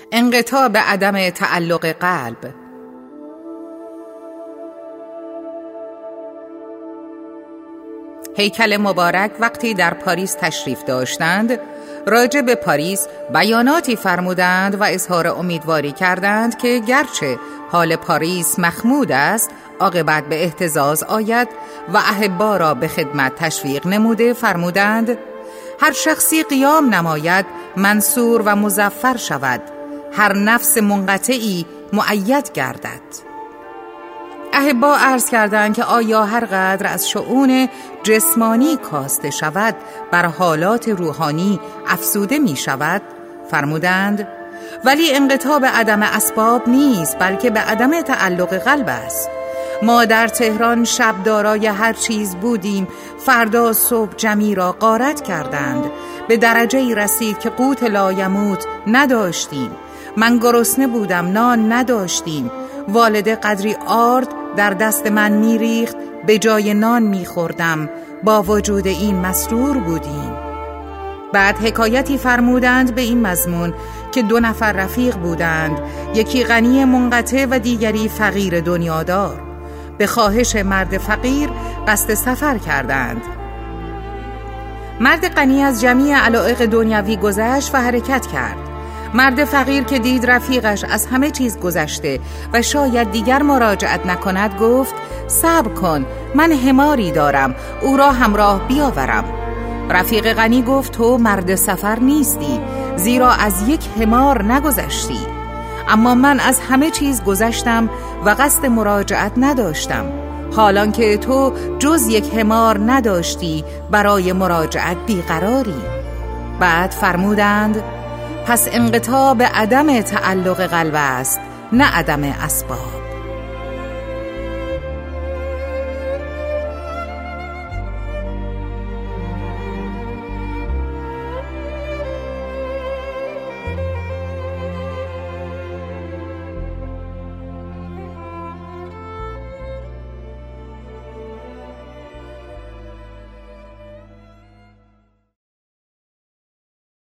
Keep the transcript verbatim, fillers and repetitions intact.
انقطاع به عدم تعلق قلب. هیکل مبارک وقتی در پاریس تشریف داشتند، راجع به پاریس بیاناتی فرمودند و اظهار امیدواری کردند که گرچه حال پاریس مخمود است، عاقبت به اهتزاز آید و احبا را به خدمت تشویق نموده فرمودند: هر شخصی قیام نماید منصور و مظفر شود، هر نفس منقطعی مؤید گردد. احبا عرض کردند که آیا هر قدر از شؤون جسمانی کاسته شود بر حالات روحانی افزوده می شود؟ فرمودند: ولی انقطاع به عدم اسباب نیست، بلکه به عدم تعلق قلب است. ما در تهران شب دارای هر چیز بودیم، فردا صبح جمی را غارت کردند، به درجه‌ای رسید که قوت لایموت نداشتیم. من گرسنه بودم، نان نداشتیم. والده قدری آرد در دست من میریخت، به جای نان میخوردم. با وجود این مسرور بودیم. بعد حکایتی فرمودند به این مضمون که دو نفر رفیق بودند، یکی غنی منقطع و دیگری فقیر دنیادار. به خواهش مرد فقیر قصد سفر کردند. مرد غنی از جمیع علایق دنیوی گذشت و حرکت کرد. مرد فقیر که دید رفیقش از همه چیز گذشته و شاید دیگر مراجعت نکند، گفت: صبر کن، من حماری دارم، او را همراه بیاورم. رفیق غنی گفت: تو مرد سفر نیستی، زیرا از یک حمار نگذشتی. اما من از همه چیز گذشتم و قصد مراجعت نداشتم، حالان که تو جز یک حمار نداشتی، برای مراجعت بیقراری. بعد فرمودند: پس انقطاع به عدم تعلق قلب است، نه عدم اسباب.